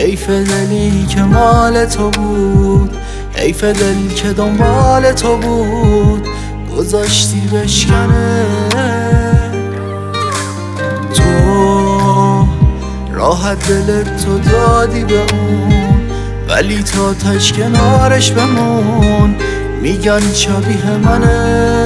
حیف دلی که مال تو بود، حیف دل که دنبال تو بود، گذاشتی بشکنه. تو راحت دلت تو دادی به اون، ولی تا تاش کنارش بمون. میگن شبیه منه،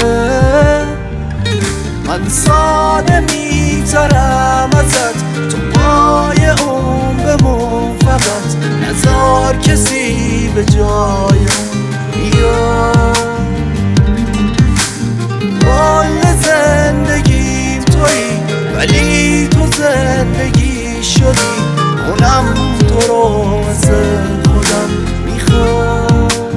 من ساده میگذرم ازت، تو پای اون بمون فقط. نذار کسی به جای اون بیاد. کل زندگیم تویی، ولی تو زندگی شدی. اونم تو رو مثل خودم میخوام.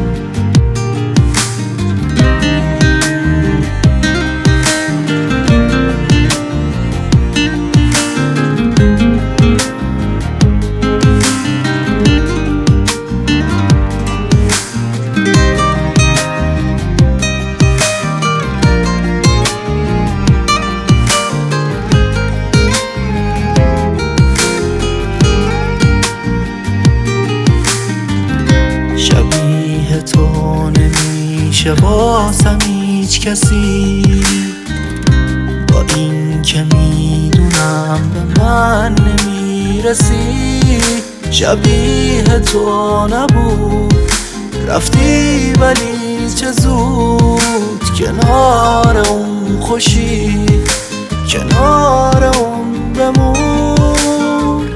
شبیه تو نمیشه واسم هیچ کسی، با این که میدونم به من نمیرسی. شبیه تو نبود، رفتی ولی چه زود. کنار اون خوشی، کنار اون بمون.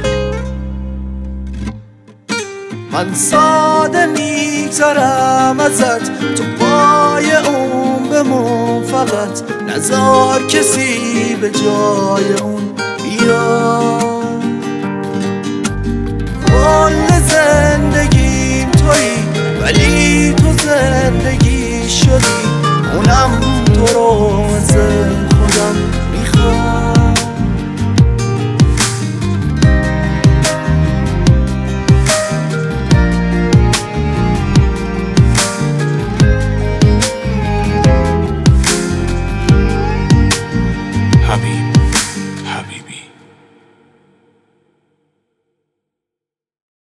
من ساده میگذرم ازت، تو پای اون بمون فقط. نذار کسی به جای اون بیاد.